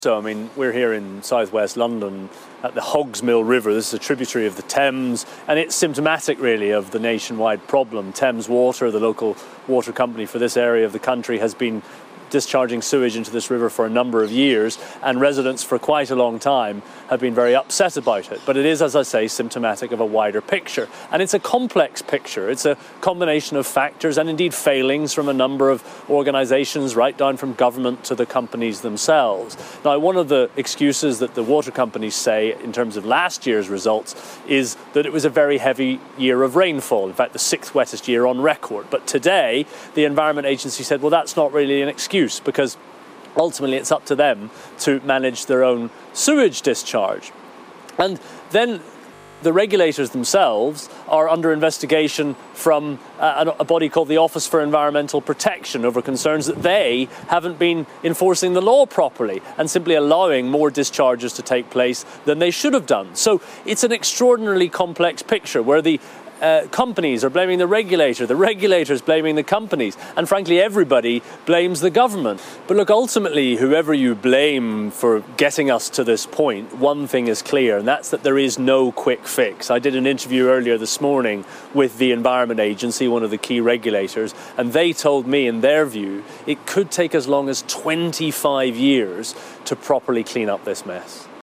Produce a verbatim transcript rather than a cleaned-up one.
So, I mean, we're here in southwest London at the Hogsmill River. This is a tributary of the Thames, and it's symptomatic, really, of the nationwide problem. Thames Water, the local water company for this area of the country, has been discharging sewage into this river for a number of years, and residents for quite a long time have been very upset about it. But it is, as I say, symptomatic of a wider picture. And it's a complex picture. It's a combination of factors and indeed failings from a number of organisations, right down from government to the companies themselves. Now, one of the excuses that the water companies say in terms of last year's results is that it was a very heavy year of rainfall, in fact the sixth wettest year on record. But today the Environment Agency said, well, that's not really an excuse, because ultimately it's up to them to manage their own sewage discharge. And then the regulators themselves are under investigation from a, a body called the Office for Environmental Protection over concerns that they haven't been enforcing the law properly and simply allowing more discharges to take place than they should have done. So it's an extraordinarily complex picture where the Uh, companies are blaming the regulator, the regulators blaming the companies, and frankly everybody blames the government. But look, ultimately, whoever you blame for getting us to this point, one thing is clear, and that's that there is no quick fix. I did an interview earlier this morning with the Environment Agency, one of the key regulators, and they told me, in their view, it could take as long as twenty-five years to properly clean up this mess.